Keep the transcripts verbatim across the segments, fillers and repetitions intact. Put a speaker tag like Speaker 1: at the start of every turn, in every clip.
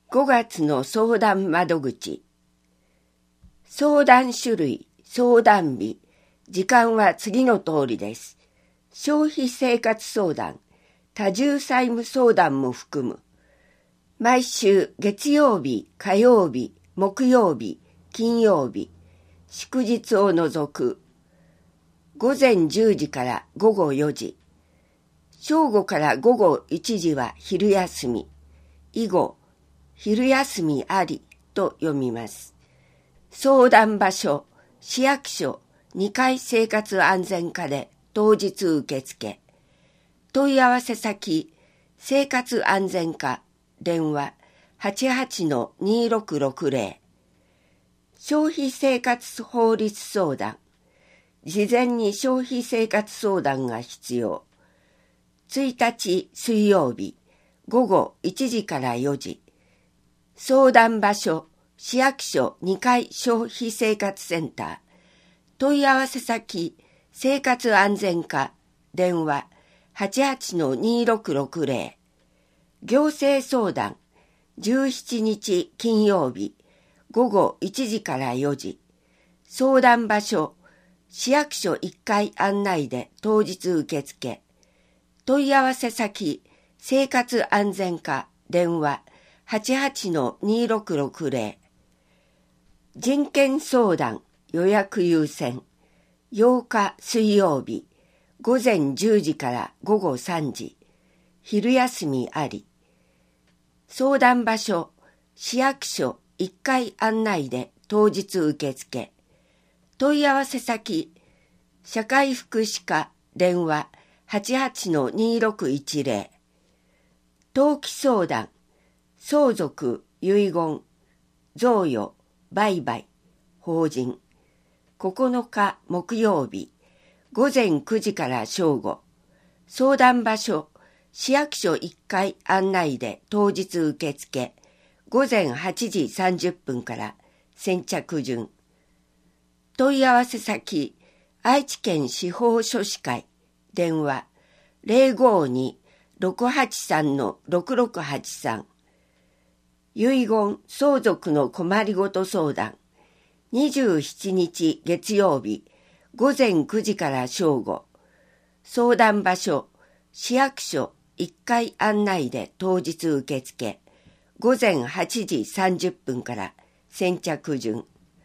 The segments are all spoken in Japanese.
Speaker 1: ごがつの相談窓口。相談種類、相談日、時間は次の通りです。消費生活相談、多重債務相談も含む。毎週月曜日、火曜日、木曜日、金曜日、祝日を除く。午前じゅうじから午後よじ。正午から午後いちじは昼休み。以後、昼休みありと読みます。相談場所、市役所にかい生活安全課で当日受付。問い合わせ先、生活安全課、電話 はちはちのにろくろくぜろ。消費生活法律相談。事前に消費生活相談が必要。いちにち水曜日、午後いちじからよじ。相談場所、市役所にかい消費生活センター。問い合わせ先、生活安全課、電話 はちはちのにろくろくぜろ。行政相談、じゅうしちにち金曜日、午後いちじからよじ。相談場所、市役所いっかい案内で当日受付。問い合わせ先、生活安全課、電話はちはちのにろくろくぜろ。人権相談予約優先。ようか水曜日、午前じゅうじから午後さんじ。昼休みあり。相談場所、市役所いっかい案内で当日受付。問い合わせ先、社会福祉課、電話はちはちのにろくいちぜろ。登記相談、相続、遺言、贈与、売買、法人。ここのか木曜日、午前くじから正午。相談場所、市役所いっかい案内で当日受付。午前はちじさんじゅっぷんから先着順。問い合わせ先、愛知県司法書士会、電話ぜろごにろくはちさんのろくろくはちさん。遺言相続の困りごと相談。にじゅうしちにち月曜日、午前くじから正午。相談場所、市役所いっかい案内で当日受付。午前はちじさんじゅっぷんから先着順。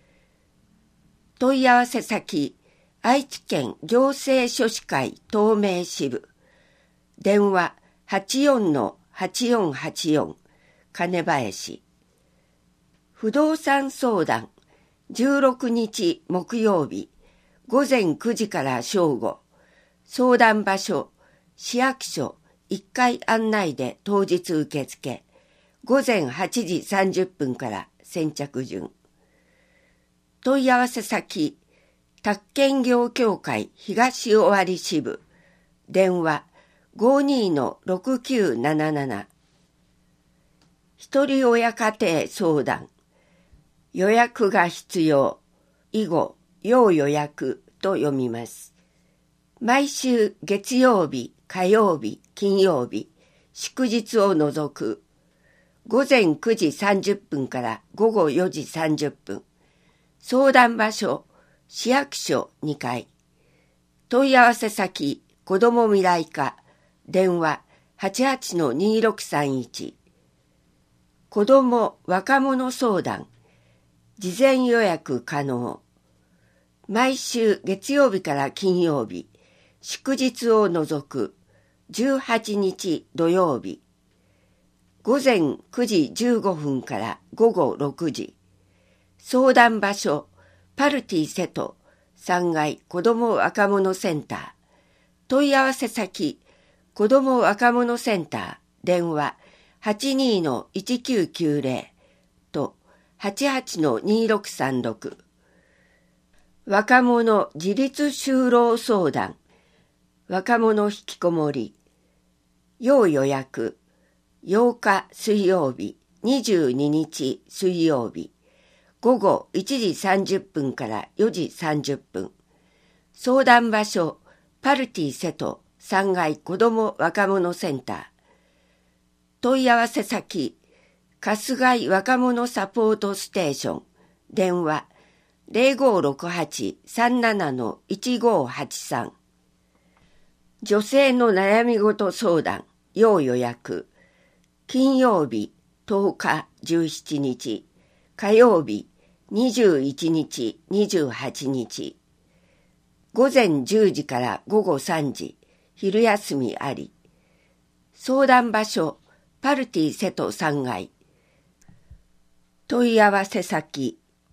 Speaker 1: 問い合わせ先、愛知県行政書士会東名支部。電話はちよんのはちよんはちよん。金林。不動産相談、じゅうろくにち木曜日、午前くじから正午。相談場所、市役所いっかい案内で当日受付。午前はちじさんじゅっぷんから先着順。問い合わせ先、宅建業協会東尾張支部。電話ごにのろくきゅうなななな。一人親家庭相談。予約が必要。以後、要予約と読みます。毎週月曜日、火曜日、金曜日、祝日を除く。午前くじさんじゅっぷんから午後よじさんじゅっぷん。相談場所、市役所にかい。問い合わせ先、子ども未来課。電話はちはちのにろくさんいち。子ども若者相談。事前予約可能。毎週月曜日から金曜日、祝日を除くじゅうはちにち土曜日。午前くじじゅうごふんから午後ろくじ。相談場所、パルティ瀬戸さんがい子ども若者センター。問い合わせ先、子ども若者センター。電話はちにのいちきゅうきゅうぜろとはちはちのにろくさんろく。若者自立就労相談。若者引きこもり。要予約。ようか水曜日、にじゅうににち水曜日。午後いちじさんじゅっぷんからよじさんじゅっぷん。相談場所、パルティ瀬戸さんがい子ども若者センター。問い合わせ先、 春日井若者サポートステーション、電話 ゼロごろくはち さんなないちごはちさん。女性の悩み事相談、要予約。金曜日とおかじゅうしちにち、火曜日にじゅういちにちにじゅうはちにち。午前じゅうじから午後さんじ、昼休みあり。相談場所、パルティ瀬戸さんがい。問い合わせ先、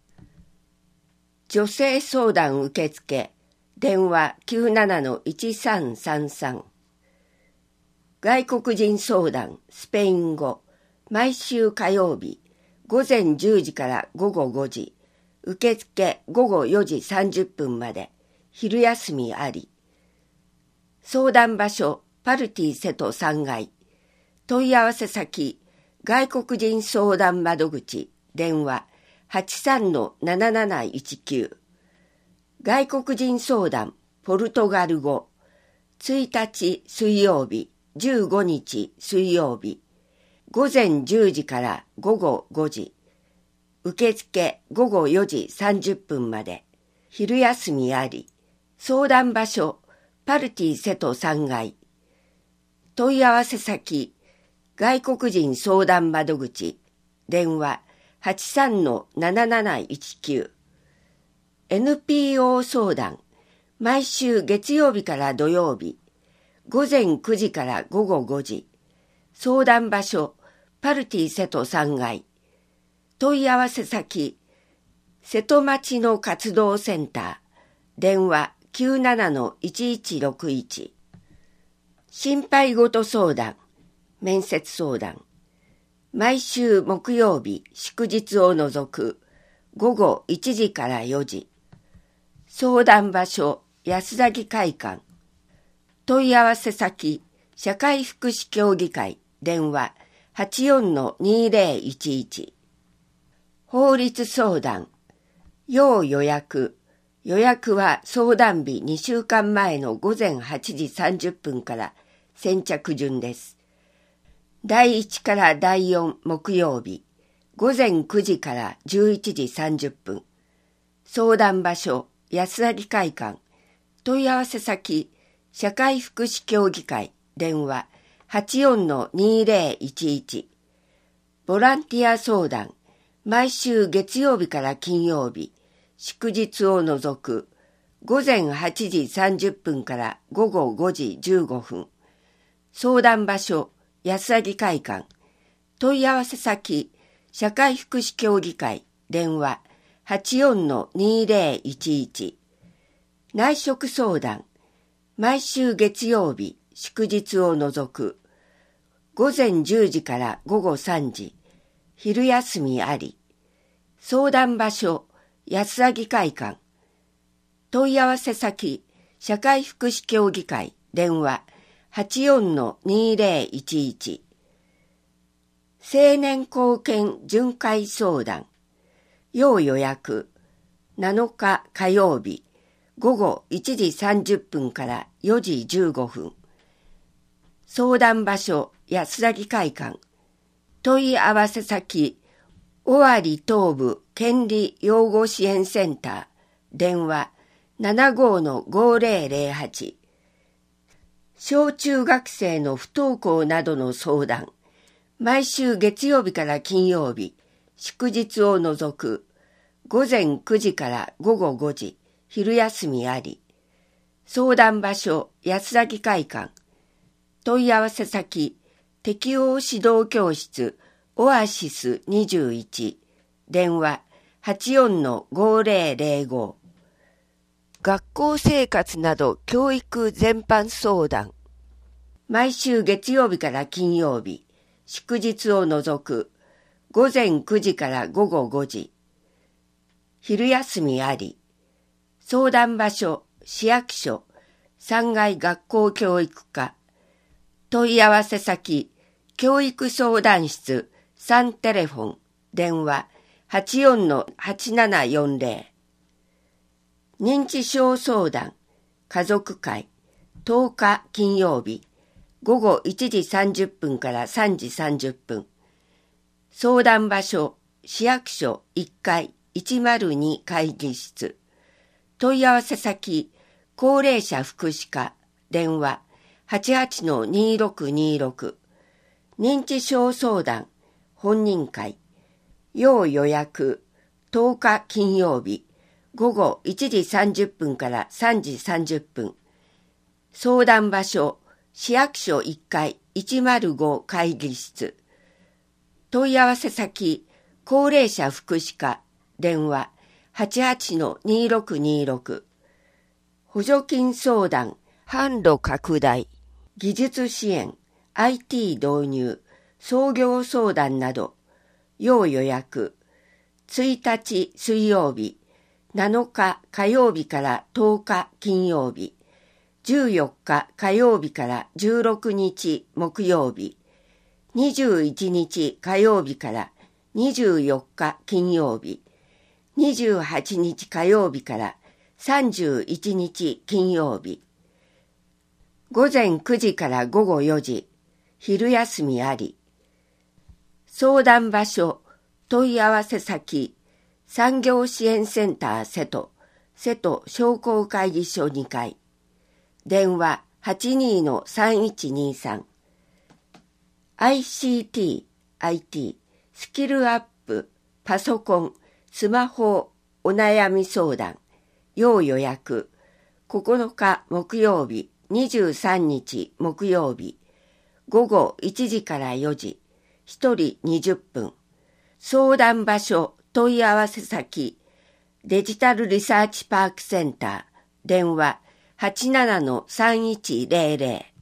Speaker 1: 女性相談受付、電話 きゅうなないちさんさんさん。外国人相談、スペイン語、毎週火曜日、午前じゅうじから午後ごじ、受付午後よじさんじゅっぷんまで、昼休みあり。相談場所、パルティ瀬戸さんがい。問い合わせ先、外国人相談窓口、電話 はちさんのなななないちきゅう。外国人相談、ポルトガル語、ついたち水曜日、じゅうごにち水曜日、午前じゅうじから午後ごじ、受付午後よじさんじゅっぷんまで、昼休みあり。相談場所、パルティ瀬戸さんがい。問い合わせ先、外国人相談窓口、電話 はちさんのなななないちきゅう。エヌピーオー 相談、毎週月曜日から土曜日、午前くじから午後ごじ。相談場所、パルティ瀬戸さんがい。問い合わせ先、瀬戸町の活動センター、電話 きゅうなないちいちろくいち。心配事相談、面接相談。毎週木曜日、祝日を除く午後いちじからよじ。相談場所、安崎会館。問い合わせ先、社会福祉協議会、電話 はちよんのにぜろいちいち。法律相談、要予約。予約は相談日にしゅうかんまえの午前はちじさんじゅっぷんから先着順です。だいいちからだいよん木曜日、午前くじからじゅういちじさんじゅっぷん。相談場所、安崎会館。問い合わせ先、社会福祉協議会、電話 はちよんのにぜろいちいち。ボランティア相談、毎週月曜日から金曜日、祝日を除く午前はちじさんじゅっぷんから午後ごじじゅうごふん。相談場所、安崎会館。問い合わせ先、社会福祉協議会、電話 はちよんのにぜろいちいち。内職相談、毎週月曜日、祝日を除く午前じゅうじから午後さんじ、昼休みあり。相談場所、安崎会館。問い合わせ先、社会福祉協議会、電話 はちよんのにぜろいちいち。青年貢献巡回相談、要予約。なのか火曜日、午後いちじさんじゅっぷんからよじじゅうごふん。相談場所、安崎会館。問い合わせ先、尾張東部権利養護支援センター、電話 ななごのごぜろぜろはち。小中学生の不登校などの相談、毎週月曜日から金曜日、祝日を除く午前くじから午後ごじ、昼休みあり。相談場所、安崎会館。問い合わせ先、適応指導教室、オアシスにじゅういち、電話 はちよんのごぜろぜろご。学校生活など教育全般相談。毎週月曜日から金曜日、祝日を除く午前くじから午後ごじ。昼休みあり。相談場所、市役所、さんがい学校教育課。問い合わせ先、教育相談室、さんテレフォン、電話 はちよんのはちななよんぜろ。認知症相談、家族会、とおか金曜日、午後いちじさんじゅっぷんからさんじさんじゅっぷん。 相談場所、市役所いっかいいちまるに会議室。問い合わせ先、高齢者福祉課、電話 はちはちのにろくにろく。認知症相談、本人会。要予約、とおか金曜日、午後いちじさんじゅっぷんからさんじさんじゅっぷん。相談場所、市役所いっかいいちまるご会議室。問い合わせ先、高齢者福祉課、電話 はちはちのにろくにろく。補助金相談、販路拡大、技術支援、アイティー 導入、創業相談など、要予約、ついたち水曜日、なのか火曜日からとおか金曜日、じゅうよっか火曜日からじゅうろくにち木曜日、にじゅういちにち火曜日からにじゅうよっか金曜日、にじゅうはちにち火曜日からさんじゅういちにち金曜日。午前くじから午後よじ、昼休みあり。相談場所、問い合わせ先、産業支援センター瀬戸、瀬戸商工会議所にかい。電話 はちにのさんいちにさん。アイシーティー、アイティー、スキルアップ、パソコン、スマホ、お悩み相談、要予約、ここのか木曜日、にじゅうさんにち木曜日、午後いちじからよじ、ひとりにじゅっぷん。相談場所、問い合わせ先、デジタルリサーチパークセンター、電話 はちななのさんいちゼロゼロ。